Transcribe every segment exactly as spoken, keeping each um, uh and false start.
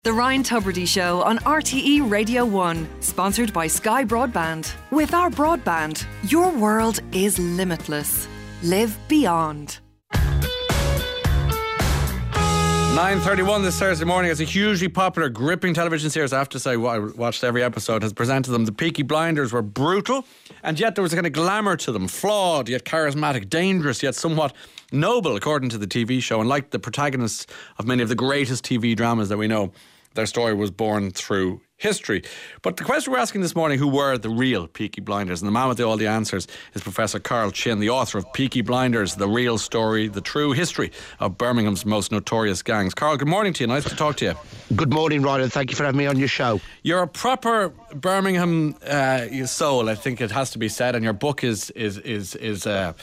The Ryan Tubridy Show on R T E Radio one, sponsored by Sky Broadband. With our broadband, your world is limitless. Live beyond. nine thirty-one this Thursday morning. It's a hugely popular, gripping television series. I have to say, I watched every episode, has presented them. The Peaky Blinders were brutal, and yet there was a kind of glamour to them. Flawed, yet charismatic, dangerous, yet somewhat noble, according to the T V show. And like the protagonists of many of the greatest T V dramas that we know, their story was born through history. But the question we're asking this morning, who were the real Peaky Blinders? And the man with all the answers is Professor Carl Chin, the author of Peaky Blinders, The Real Story, The True History of Birmingham's Most Notorious Gangs. Carl, good morning to you. Nice to talk to you. Good morning, Ryan. Thank you for having me on your show. You're a proper Birmingham uh, soul, I think it has to be said, and your book is is is is uh,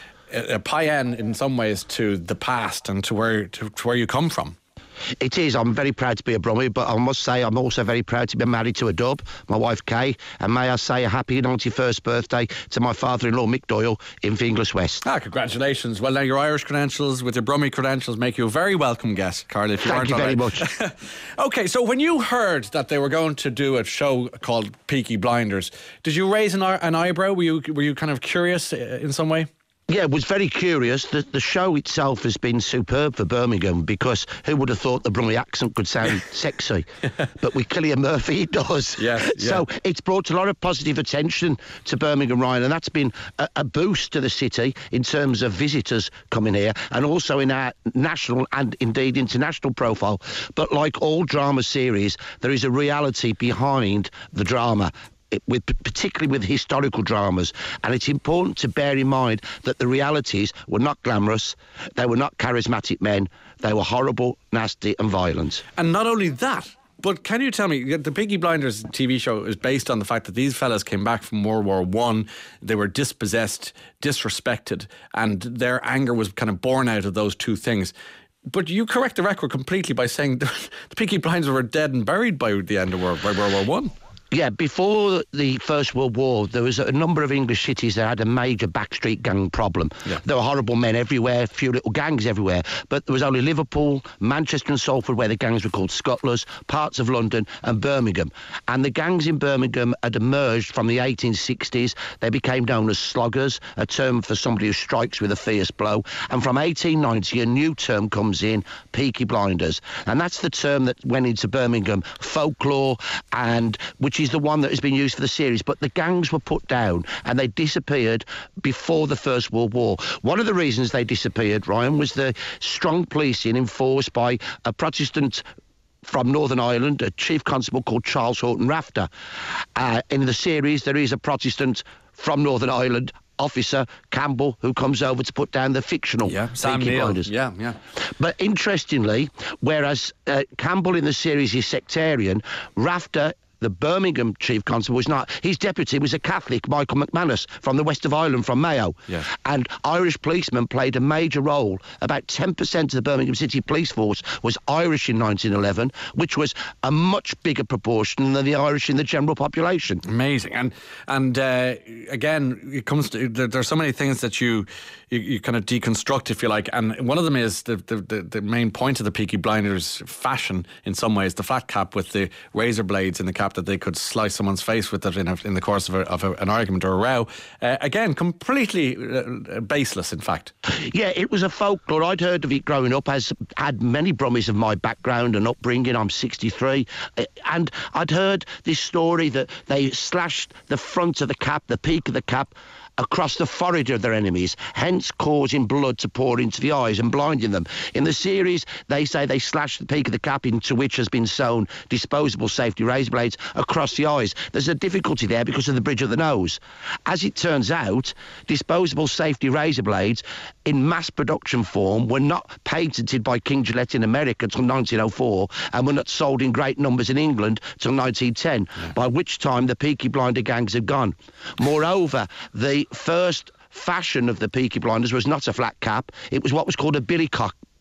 a paean in some ways to the past and to where to, to where you come from. It is. I'm very proud to be a Brummie, but I must say I'm also very proud to be married to a Dub, my wife Kay, and may I say a happy ninety-first birthday to my father-in-law Mick Doyle in Finglas West. Ah, congratulations. Well, now your Irish credentials with your Brummie credentials make you a very welcome guest, Carl, if you Thank aren't you very already. much. OK, so when you heard that they were going to do a show called Peaky Blinders, did you raise an, an eyebrow? Were you, were you kind of curious in some way? Yeah, was very curious. The, the show itself has been superb for Birmingham, because who would have thought the Brummie accent could sound sexy? But with Cillian Murphy, it does. Yes, yeah. So it's brought a lot of positive attention to Birmingham, Ryan, and that's been a, a boost to the city in terms of visitors coming here, and also in our national and indeed international profile. But like all drama series, there is a reality behind the drama. It, with, particularly with historical dramas, and it's important to bear in mind that the realities were not glamorous, they were not charismatic men, they were horrible, nasty and violent. And not only that, but can you tell me, the Peaky Blinders T V show is based on the fact that these fellas came back from World War One, they were dispossessed, disrespected, and their anger was kind of born out of those two things. But you correct the record completely by saying the Peaky Blinders were dead and buried by the end of World, by World War One. Yeah, before the First World War, there was a number of English cities that had a major backstreet gang problem. Yeah. There were horrible men everywhere, few little gangs everywhere, but there was only Liverpool, Manchester and Salford where the gangs were called Scutlers, parts of London and Birmingham. And the gangs in Birmingham had emerged from the eighteen sixties. They became known as sloggers, a term for somebody who strikes with a fierce blow. And from eighteen ninety, a new term comes in, Peaky Blinders. And that's the term that went into Birmingham folklore, and which is the one that has been used for the series. But the gangs were put down and they disappeared before the First World War. One of the reasons they disappeared, Ryan, was the strong policing enforced by a Protestant from Northern Ireland, a chief constable called Charles Horton Rafter. Uh, in the series, there is a Protestant from Northern Ireland, Officer Campbell, who comes over to put down the fictional yeah, Sam Peaky Neill. Blinders. Yeah, yeah. But interestingly, whereas uh, Campbell in the series is sectarian, Rafter, the Birmingham chief constable, was not. His deputy was a Catholic, Michael McManus, from the west of Ireland, from Mayo. Yes. And Irish policemen played a major role. About ten percent of the Birmingham City police force was Irish in nineteen eleven, which was a much bigger proportion than the Irish in the general population. Amazing. And and uh, again, it comes to, there, there's so many things that you, you you kind of deconstruct, if you like, and one of them is the, the, the, the main point of the Peaky Blinders fashion in some ways, the flat cap with the razor blades in the cap that they could slice someone's face with it in, a, in the course of, a, of a, an argument or a row. Uh, again, completely uh, baseless, in fact. Yeah, it was a folklore. I'd heard of it growing up, as had many Brummies of my background and upbringing. I'm sixty-three. And I'd heard this story that they slashed the front of the cap, the peak of the cap, across the forehead of their enemies, hence causing blood to pour into the eyes and blinding them. In the series, they say they slashed the peak of the cap, into which has been sewn disposable safety razor blades across the eyes. There's a difficulty there because of the bridge of the nose. As it turns out, disposable safety razor blades in mass production form were not patented by King Gillette in America till nineteen oh four and were not sold in great numbers in England till nineteen ten, yeah. By which time the Peaky Blinder gangs had gone. Moreover, the first fashion of the Peaky Blinders was not a flat cap, it was what was called a billycock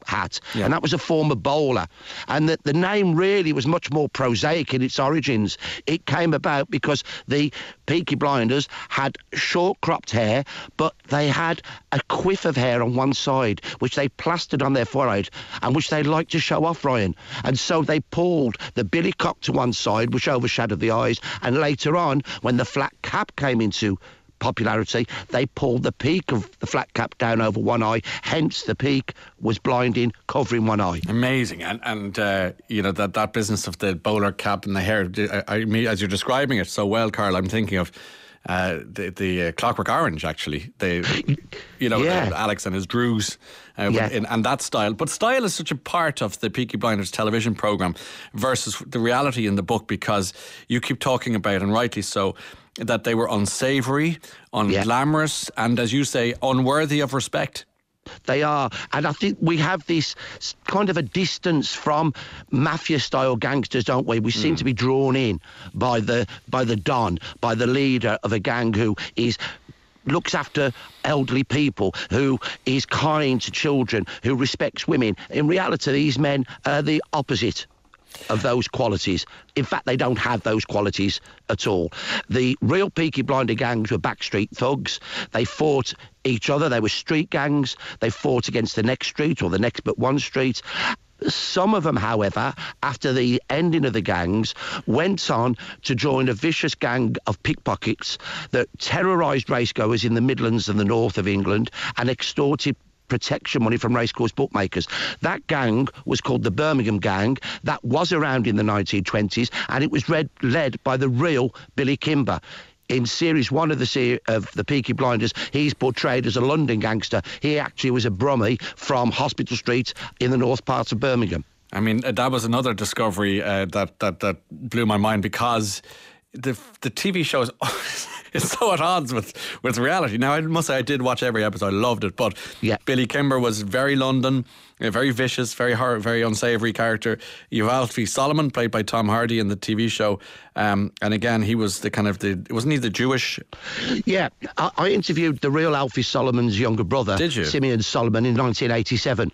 hat, Yeah. and that was a former bowler. And that the name really was much more prosaic in its origins. It came about because the Peaky Blinders had short cropped hair, but they had a quiff of hair on one side, which they plastered on their forehead and which they liked to show off, Ryan. And so they pulled the billycock to one side, which overshadowed the eyes, and later on, when the flat cap came into popularity, they pulled the peak of the flat cap down over one eye, hence the peak was blinding, covering one eye. Amazing. And, and uh, you know, that, that business of the bowler cap and the hair, I, I mean, as you're describing it so well, Carl, I'm thinking of uh, the, the uh, Clockwork Orange, actually. The, you know, Yeah. uh, Alex and his Drews, uh, Yeah. in, and that style. But style is such a part of the Peaky Blinders television programme versus the reality in the book, because you keep talking about, and rightly so, that they were unsavoury, unglamorous, yeah. and, as you say, unworthy of respect. They are. And I think we have this kind of a distance from mafia-style gangsters, don't we? We mm. seem to be drawn in by the by the Don, by the leader of a gang who is... looks after elderly people, who is kind to children, who respects women. In reality, these men are the opposite of those qualities. In fact, they don't have those qualities at all. The real Peaky Blinder gangs were backstreet thugs. They fought each other. They were street gangs. They fought against the next street or the next but one street. Some of them, however, after the ending of the gangs, went on to join a vicious gang of pickpockets that terrorised racegoers in the Midlands and the north of England and extorted protection money from racecourse bookmakers. That gang was called the Birmingham Gang. That was around in the nineteen twenties, and it was read, led by the real Billy Kimber. In series one of the ser- of the Peaky Blinders, he's portrayed as a London gangster. He actually was a Brummie from Hospital Street in the north part of Birmingham. I mean, that was another discovery uh, that, that that blew my mind, because the the T V show is it's so at odds with, with reality. Now, I must say I did watch every episode. I loved it. But yeah. Billy Kimber was very London, a very vicious, very hard, very unsavoury character. You have Alfie Solomon, played by Tom Hardy in the T V show. Um, and again, he was the kind of the... Wasn't he the Jewish... Yeah. I, I interviewed the real Alfie Solomon's younger brother, Did you? Simeon Solomon, in nineteen eighty-seven.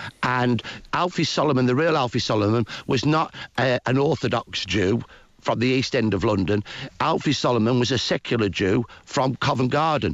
And Alfie Solomon, the real Alfie Solomon, was not uh, an Orthodox Jew from the East End of London. Alfie Solomon was a secular Jew from Covent Garden.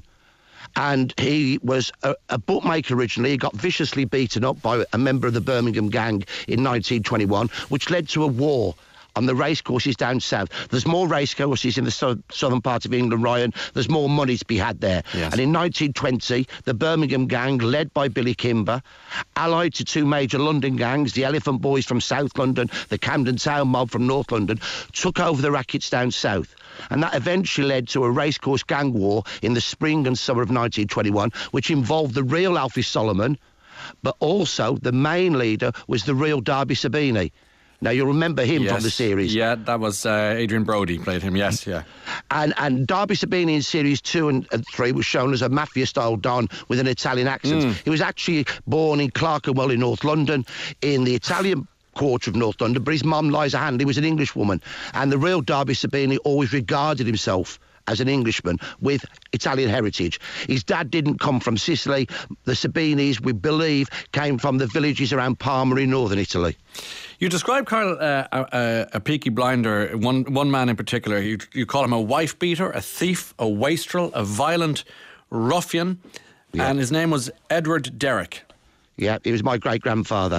And he was a, a bookmaker originally. He got viciously beaten up by a member of the Birmingham Gang in nineteen twenty-one, which led to a war on the racecourses down south. There's more racecourses in the so- southern part of England, Ryan. There's more money to be had there. Yes. And in nineteen twenty, the Birmingham Gang, led by Billy Kimber, allied to two major London gangs, the Elephant Boys from South London, the Camden Town Mob from North London, took over the rackets down south. And that eventually led to a racecourse gang war in the spring and summer of nineteen twenty-one, which involved the real Alfie Solomon, but also the main leader was the real Derby Sabini. Now, you'll remember him yes. from the series. Yeah, that was uh, Adrian Brody played him, yes, yeah. And and Derby Sabini in series two and, and three was shown as a mafia-style Don with an Italian accent. Mm. He was actually born in Clerkenwell in North London, in the Italian quarter of North London, but his mum, Liza Handley, was an English woman. And the real Derby Sabini always regarded himself as an Englishman with Italian heritage. His dad didn't come from Sicily. The Sabinis, we believe, came from the villages around Parma in northern Italy. You describe, Carl, uh, a, a Peaky Blinder, one one man in particular. You, you call him a wife beater, a thief, a wastrel, a violent ruffian, yeah. and his name was Edward Derrick. Yeah, he was my great-grandfather.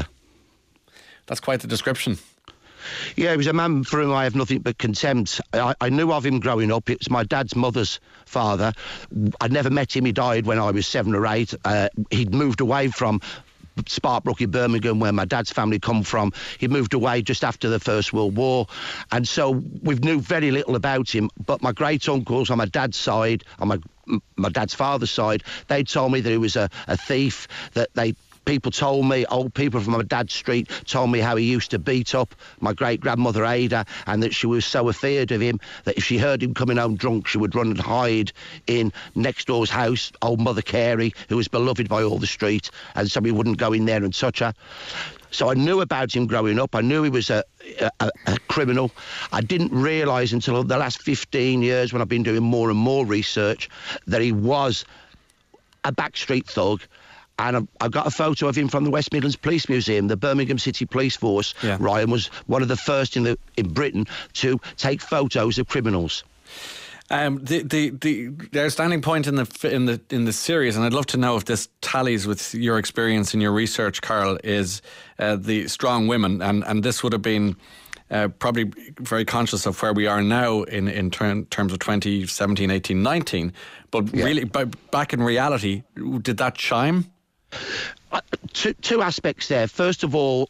That's quite the description. Yeah, he was a man for whom I have nothing but contempt. I, I knew of him growing up. It was my dad's mother's father. I'd never met him. He died when I was seven or eight. Uh, he'd moved away from Sparkbrook in Birmingham, where my dad's family come from. He moved away just after the First World War, and so we knew very little about him. But my great uncles on my dad's side, on my my dad's father's side, they told me that he was a, a thief. That they people told me, old people from my dad's street told me how he used to beat up my great grandmother Ada, and that she was so afeard of him that if she heard him coming home drunk, she would run and hide in next door's house, old Mother Carey, who was beloved by all the street, and so he wouldn't go in there and touch her. So I knew about him growing up. I knew he was a, a, a criminal. I didn't realise until the last fifteen years, when I've been doing more and more research, that he was a backstreet thug. And I've, I've got a photo of him from the West Midlands Police Museum. The Birmingham City Police Force, yeah. Ryan, was one of the first in the in Britain to take photos of criminals. Um, the, the the the outstanding point in the in the in the series, and I'd love to know if this tallies with your experience in your research, Carl, is uh, the strong women, and and this would have been uh, probably very conscious of where we are now in in ter- terms of twenty seventeen, eighteen, nineteen, but yeah. really by, back in reality, did that chime? Uh, two, two aspects there. First of all,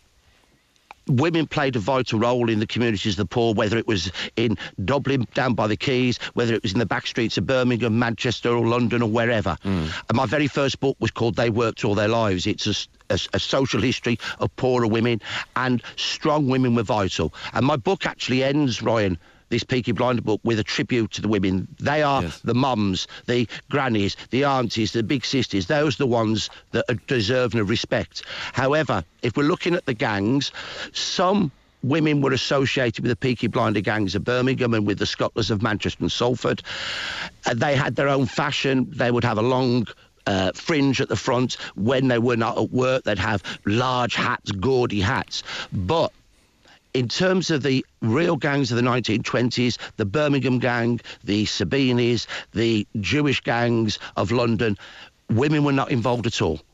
women played a vital role in the communities of the poor, whether it was in Dublin, down by the Quays, whether it was in the back streets of Birmingham, Manchester or London or wherever. Mm. And my very first book was called They Worked All Their Lives. It's a, a, a social history of poorer women, and strong women were vital. And my book actually ends, Ryan, this Peaky Blinder book, with a tribute to the women. They are yes. the mums, the grannies, the aunties, the big sisters. Those are the ones that are deserving of respect. However, if we're looking at the gangs, some women were associated with the Peaky Blinder gangs of Birmingham and with the Scotlanders of Manchester and Salford. Uh, they had their own fashion. They would have a long Uh, fringe at the front. When they were not at work, they'd have large hats, gaudy hats. But in terms of the real gangs of the nineteen twenties, the Birmingham gang, the Sabinis, the Jewish gangs of London, women were not involved at all.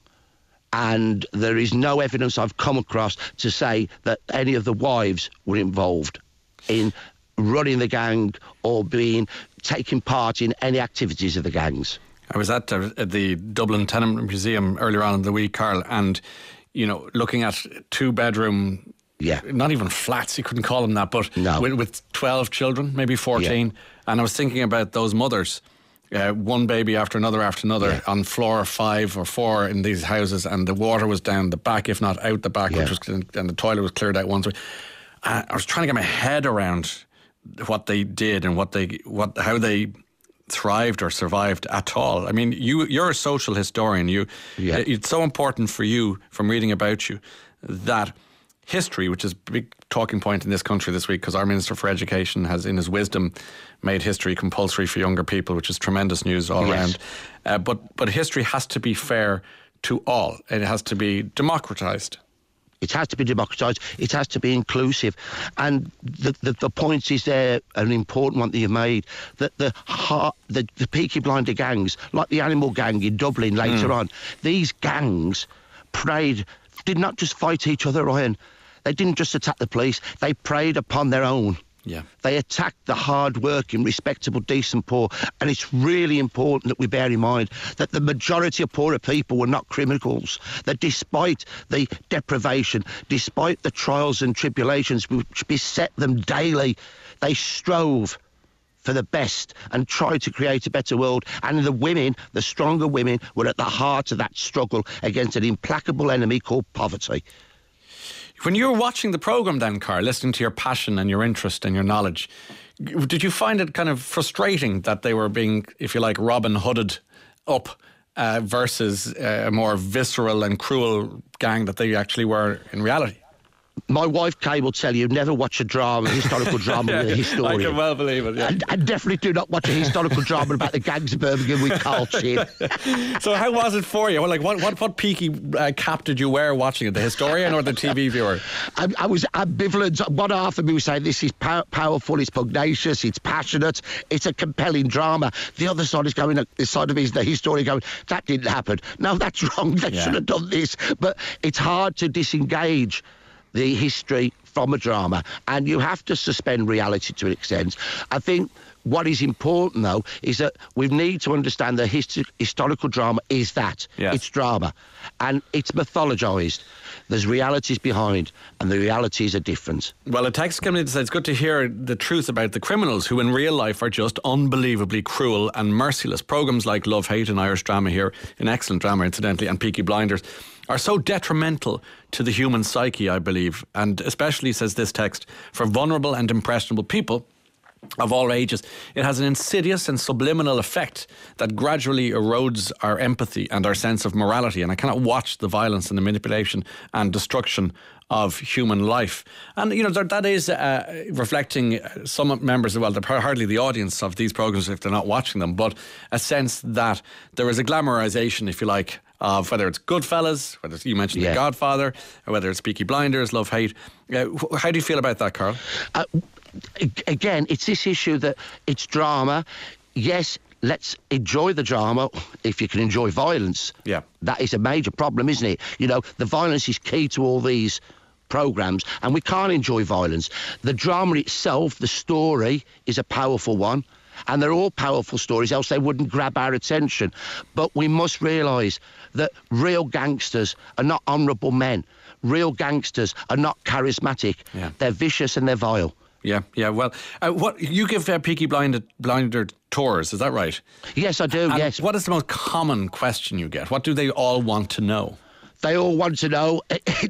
And there is no evidence I've come across to say that any of the wives were involved in running the gang or being taking part in any activities of the gangs. I was at, uh, at the Dublin Tenement Museum earlier on in the week, Carl, and, you know, looking at two-bedroom, yeah, not even flats, you couldn't call them that, but no. with, with twelve children, maybe fourteen, yeah. and I was thinking about those mothers, uh, one baby after another after another, yeah. on floor five or four in these houses, and the water was down the back, if not out the back, yeah. which was, and the toilet was cleared out once. I was trying to get my head around what they did and what they, what, how they thrived or survived at all. I mean, you, you're a social historian. You, yeah. It's so important for you, from reading about you, that history, which is a big talking point in this country this week, because our Minister for Education has, in his wisdom, made history compulsory for younger people, which is tremendous news all yes. around. Uh, but but history has to be fair to all. It has to be democratised. It has to be democratised. It has to be inclusive. And the, the, the point is there, an important one that you made, that the, the the Peaky Blinder gangs, like the Animal Gang in Dublin later mm. on, these gangs preyed, did not just fight each other, Ryan. They didn't just attack the police. They preyed upon their own. Yeah. They attacked the hard-working, respectable, decent poor. And it's really important that we bear in mind that the majority of poorer people were not criminals. That despite the deprivation, despite the trials and tribulations which beset them daily, they strove for the best and tried to create a better world. And the women, the stronger women, were at the heart of that struggle against an implacable enemy called poverty. When you were watching the programme then, Carl, listening to your passion and your interest and your knowledge, did you find it kind of frustrating that they were being, if you like, Robin Hooded up uh, versus uh, a more visceral and cruel gang that they actually were in reality? My wife, Kay, will tell you, never watch a drama, a historical drama yeah, with a historian. I can well believe it, yeah. And, and definitely do not watch a historical drama about the gangs of Birmingham with Carl Chin. So how was it for you? Well, like, what what, what peaky uh, cap did you wear watching it, the historian or the T V viewer? I, I was ambivalent. One half of me was saying, this is pow- powerful, it's pugnacious, it's passionate, it's a compelling drama. The other side is going, the side of me is the historian going, that didn't happen. No, that's wrong, they yeah. should have done this. But it's hard to disengage the history from a drama, and you have to suspend reality to an extent. I think what is important, though, is that we need to understand that hist- historical drama is that. Yes. It's drama, and it's mythologised. There's realities behind, and the realities are different. Well, a text coming in says it's good to hear the truth about the criminals who in real life are just unbelievably cruel and merciless. Programmes like Love, Hate and Irish Drama here, an excellent drama incidentally, and Peaky Blinders, are so detrimental to the human psyche, I believe, and especially, says this text, for vulnerable and impressionable people of all ages, it has an insidious and subliminal effect that gradually erodes our empathy and our sense of morality. And I cannot watch the violence and the manipulation and destruction of human life. And, you know, that, that is uh, reflecting some members, well, they're hardly the audience of these programmes if they're not watching them, but a sense that there is a glamorisation, if you like, of whether it's Goodfellas, whether it's, you mentioned yeah. The Godfather, or whether it's Peaky Blinders, Love, Hate. Uh, how do you feel about that, Carl? Uh, Again, it's this issue that it's drama. Yes, let's enjoy the drama if you can enjoy violence. Yeah. That is a major problem, isn't it? You know, the violence is key to all these programmes, and we can't enjoy violence. The drama itself, the story, is a powerful one, and they're all powerful stories, else they wouldn't grab our attention. But we must realise that real gangsters are not honourable men. Real gangsters are not charismatic. Yeah. They're vicious and they're vile. Yeah, yeah. Well, uh, what you give uh, Peaky Blinder, Blinder tours, is that right? Yes, I do, and yes. What is the most common question you get? What do they all want to know? They all want to know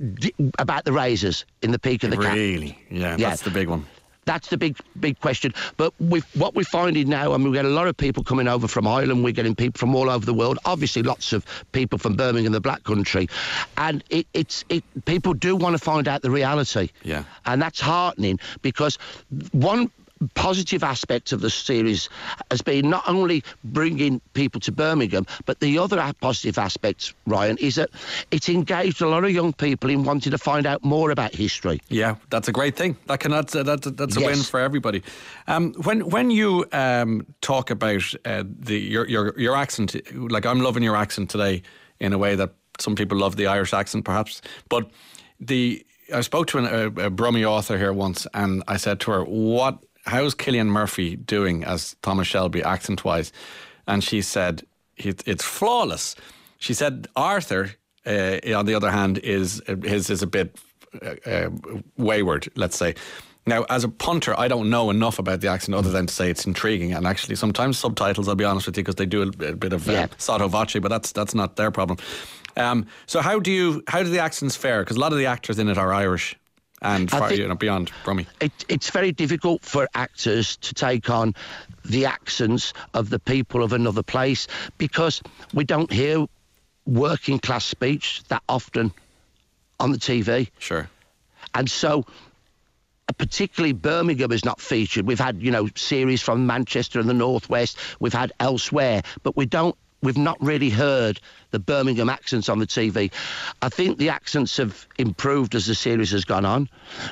about the razors in the peak of the cap. Really? Yeah, yeah, that's the big one. That's the big, big question. But with what we're finding now, and we get a lot of people coming over from Ireland, we're getting people from all over the world, obviously lots of people from Birmingham, the Black Country, and it, it's it. people do want to find out the reality. Yeah. And that's heartening, because one positive aspect of the series has been not only bringing people to Birmingham, but the other positive aspect, Ryan, is that it's engaged a lot of young people in wanting to find out more about history. Yeah, that's a great thing. That can that's, that's, that's a yes. win for everybody. Um, when when you um, talk about uh, the your, your your accent, like I'm loving your accent today in a way that some people love the Irish accent, perhaps, but the I spoke to an, a, a Brummie author here once, and I said to her, "What?" How's Cillian Murphy doing as Thomas Shelby accent-wise? And she said, it's flawless. She said Arthur, uh, on the other hand, is his is a bit uh, uh, wayward, let's say. Now, as a punter, I don't know enough about the accent other than to say it's intriguing. And actually, sometimes subtitles, I'll be honest with you, because they do a, a bit of uh, yeah. sotto voce, but that's that's not their problem. Um, so how do you how do the accents fare? Because a lot of the actors in it are Irish. And far, you know, beyond Brummie. It, it's very difficult for actors to take on the accents of the people of another place, because we don't hear working class speech that often on the T V. Sure. And so, particularly Birmingham is not featured. We've had, you know, series from Manchester and the Northwest. We've had elsewhere, but we don't. We've not really heard the Birmingham accents on the T V. I think the accents have improved as the series has gone on.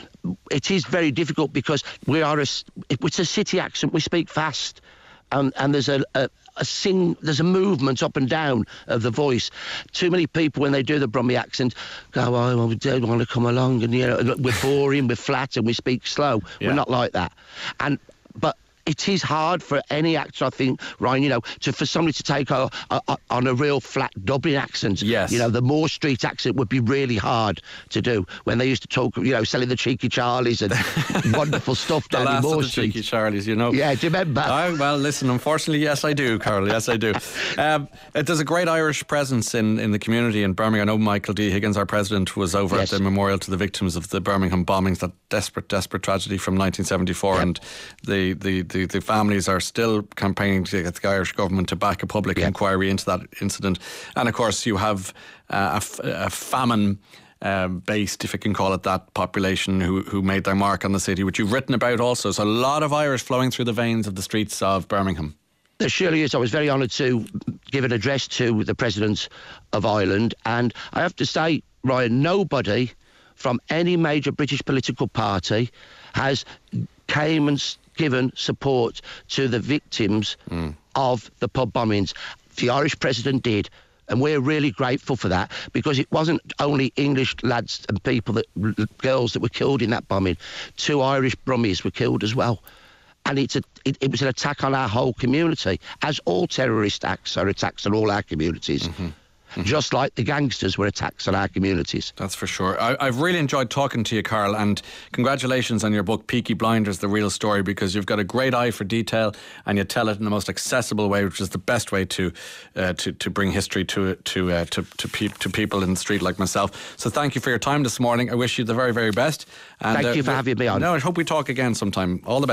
It is very difficult because we are a, it's a city accent. We speak fast, and and there's a, a, a sing. There's a movement up and down of the voice. Too many people, when they do the Brummie accent, go, "Oh, well, we don't want to come along," and you know, we're boring, we're flat, and we speak slow. Yeah. We're not like that, and but. It is hard for any actor, I think, Ryan, you know, to for somebody to take a, a, a, on a real flat Dublin accent. Yes. You know, the Moore Street accent would be really hard to do when they used to talk, you know, selling the Cheeky Charlies and wonderful stuff down the in Moore of the Street. Cheeky Charlies, you know. Yeah, do you remember? I, well, listen, unfortunately, yes, I do, Carl. Yes, I do. Um, there's a great Irish presence in, in the community in Birmingham. I know Michael D. Higgins, our president, was over yes. at the memorial to the victims of the Birmingham bombings, that desperate, desperate tragedy from nineteen seventy-four. Yeah. And the, the, the, the families are still campaigning to get the Irish government to back a public yeah. inquiry into that incident. And of course you have uh, a, a famine uh, based, if you can call it that, population who, who made their mark on the city, which you've written about also. So a lot of Irish flowing through the veins of the streets of Birmingham. There surely is. I was very honoured to give an address to the President of Ireland, and I have to say, Ryan, nobody from any major British political party has came and given support to the victims mm. of the pub bombings. The Irish president did, and we're really grateful for that, because it wasn't only English lads and people, that girls that were killed in that bombing. Two Irish Brummies were killed as well. And it's a, it, it was an attack on our whole community, as all terrorist acts are attacks on all our communities. Mm-hmm. Mm-hmm. Just like the gangsters were attacks on our communities. That's for sure. I, I've really enjoyed talking to you, Carl, and congratulations on your book, Peaky Blinders, The Real Story, because you've got a great eye for detail and you tell it in the most accessible way, which is the best way to uh, to, to bring history to to uh, to to, pe- to people in the street like myself. So thank you for your time this morning. I wish you the very, very best. And, thank uh, you for having me on. No, I hope we talk again sometime. All the best.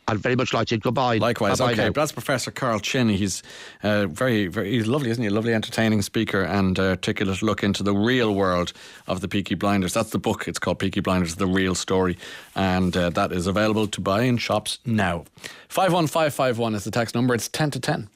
I'd very much like to. Goodbye. Likewise. Bye-bye okay, now. that's Professor Carl Chin. He's uh, very, very, he's lovely, isn't he? A lovely, entertaining speaker and uh, articulate look into the real world of the Peaky Blinders. That's the book. It's called Peaky Blinders: The Real Story, and uh, that is available to buy in shops now. Five one five five one is the text number. It's ten to ten.